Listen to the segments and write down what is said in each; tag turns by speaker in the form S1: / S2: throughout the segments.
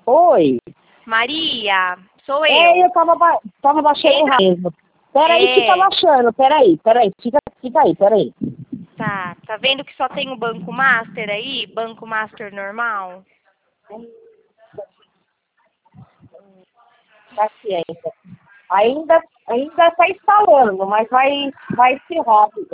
S1: Oi.
S2: Maria, sou
S1: É,
S2: eu.
S1: eu tava baixando mesmo. Peraí,
S2: É.
S1: fica baixando. Peraí. Fica aí, peraí.
S2: Tá vendo que só tem o Banco Master aí? Banco Master normal?
S1: Paciência. Ainda tá instalando, mas vai ser rápido.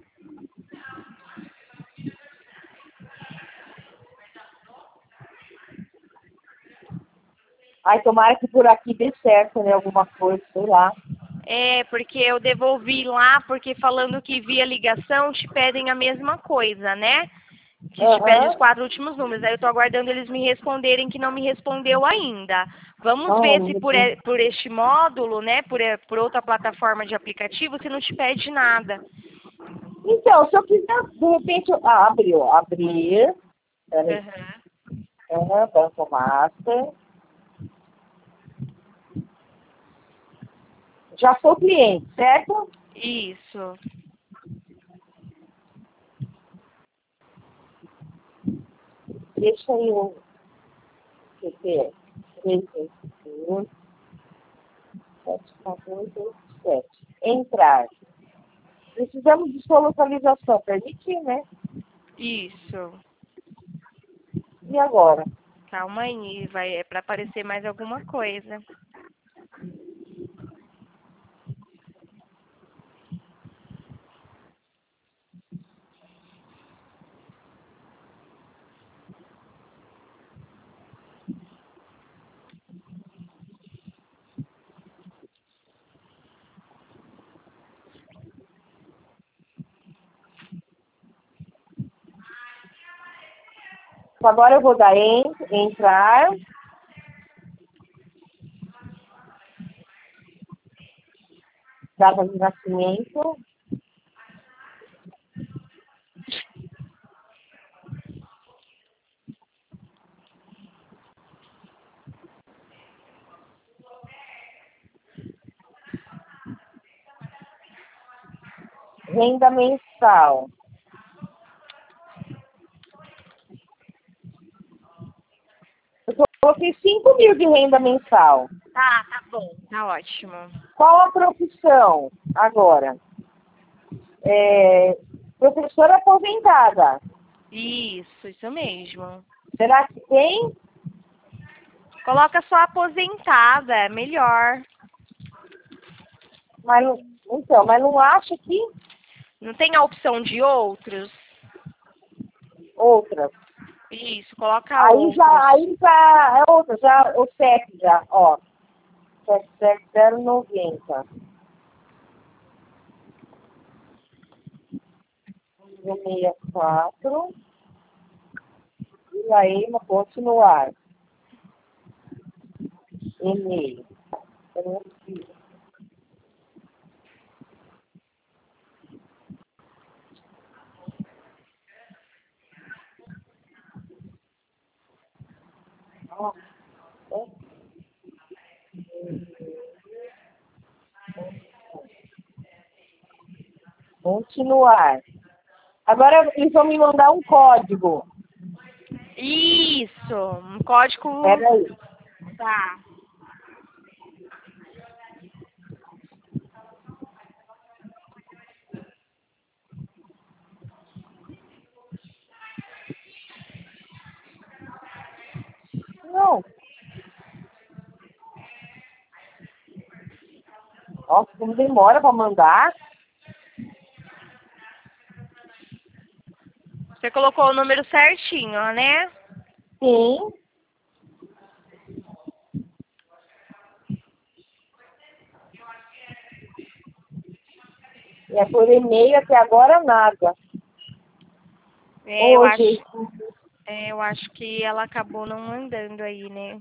S1: Ai, tomara que por aqui dê certo, né? Alguma coisa, sei lá.
S2: É, porque eu devolvi lá, porque falando que via ligação te pedem a mesma coisa, né? Que te pede os 4 últimos números. Aí eu tô aguardando eles me responderem, que não me respondeu ainda. Vamos ver se por este módulo, né, por outra plataforma de aplicativo, se não te pede nada.
S1: Então, se eu quiser, de repente, abrir. Peraí. Banco Master. Já sou cliente, certo?
S2: Isso.
S1: Deixa aí o CP 381 71487. Entrar. Precisamos de sua localização. Permitir, né?
S2: Isso.
S1: E agora?
S2: Calma aí, é para aparecer mais alguma coisa.
S1: Agora eu vou dar entrar. Data de nascimento. Renda mensal. Eu coloquei 5 mil de renda mensal.
S2: Tá bom. Tá ótimo.
S1: Qual a profissão agora? Professora aposentada.
S2: Isso mesmo.
S1: Será que tem?
S2: Coloca só aposentada, é melhor.
S1: Mas não acha que
S2: Não tem a opção de outros?
S1: outra?
S2: Isso, coloca
S1: Aí
S2: outros.
S1: já é outra, já o CEP já, ó. 77090. 64. E aí, continuar. E-mail. Continuar. Agora eles vão me mandar um código.
S2: Isso, um código.
S1: Peraí.
S2: Tá.
S1: Não. Nossa, como demora para mandar.
S2: Você colocou o número certinho, né?
S1: Sim. E é por e-mail até agora nada.
S2: Eu acho que ela acabou não mandando aí, né?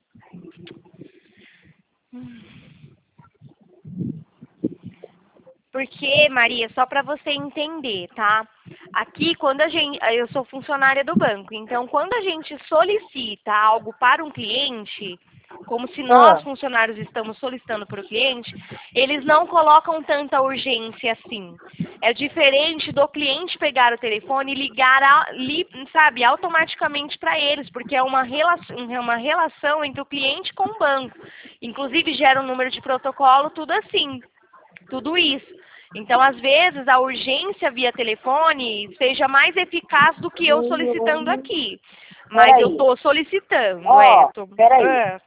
S2: Porque, Maria, só para você entender, tá? Aqui, eu sou funcionária do banco, então quando a gente solicita algo para um cliente, como se nós, funcionários, estamos solicitando para o cliente, eles não colocam tanta urgência assim. É diferente do cliente pegar o telefone e ligar, sabe, automaticamente para eles, porque é uma relação entre o cliente com o banco. Inclusive, gera um número de protocolo, tudo assim, tudo isso. Então, às vezes, a urgência via telefone seja mais eficaz do que eu solicitando aqui. Mas eu estou solicitando,
S1: Peraí.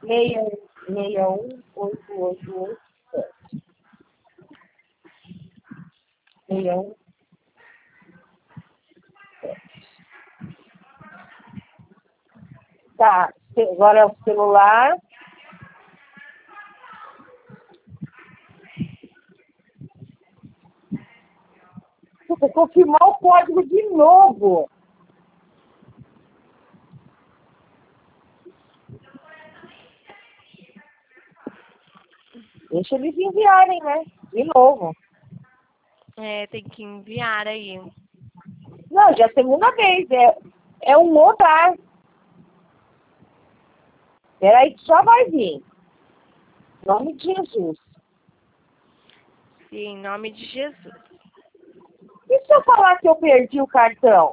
S1: 618887. 61. Tá, agora é o celular. Vou confirmar o código de novo. Deixa eles enviarem, né? De novo.
S2: Tem que enviar aí.
S1: Não, já é a segunda vez. É um mudar. Peraí que já vai vir. Em nome de Jesus.
S2: Sim, em nome de Jesus.
S1: E se eu falar que eu perdi o cartão?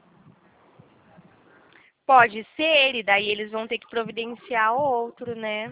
S2: Pode ser, e daí eles vão ter que providenciar outro, né?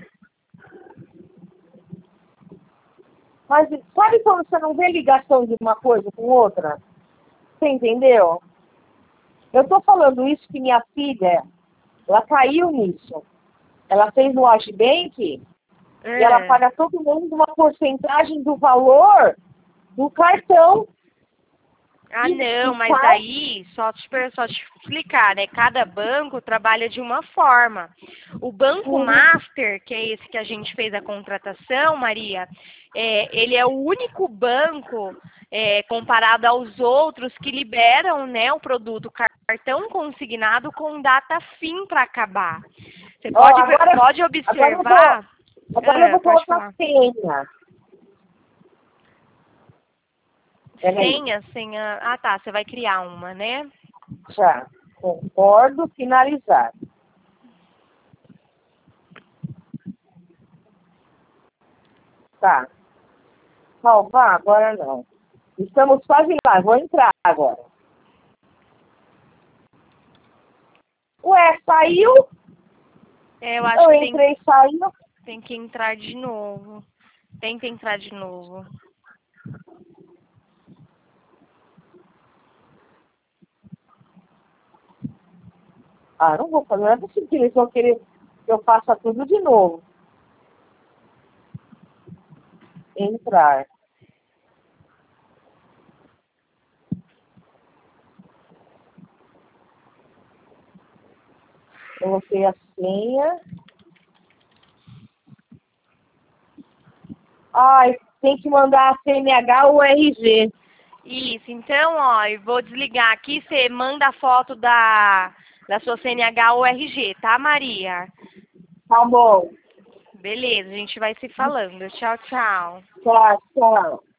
S1: Mas sabe quando você não vê ligação de uma coisa com outra? Você entendeu? Eu tô falando isso que minha filha, ela caiu nisso. Ela fez no Agibank e ela paga todo mundo uma porcentagem do valor do cartão.
S2: Ah, não, mas aí, só te explicar, né? Cada banco trabalha de uma forma. O Banco Master, que é esse que a gente fez a contratação, Maria, ele é o único banco, comparado aos outros, que liberam, né, o produto cartão consignado com data fim para acabar. Você pode observar...
S1: Agora eu vou colocar a senha.
S2: Senha. Ah, tá. Você vai criar uma, né?
S1: Já. Concordo, finalizar. Tá. Salvar? Agora não. Estamos quase lá. Vou entrar agora. Ué, saiu?
S2: Eu acho que
S1: entrei e saiu.
S2: Tem que entrar de novo. Tenta entrar de novo.
S1: Ah, não vou fazer. Não é possível que eles vão querer que eu faça tudo de novo. Entrar. Coloquei a senha. Ai, tem que mandar a CNH ou o RG.
S2: Isso, então, ó, eu vou desligar aqui, você manda a foto da sua CNH ou RG, tá, Maria?
S1: Tá bom.
S2: Beleza, a gente vai se falando. Tchau, tchau.
S1: Tchau, tchau.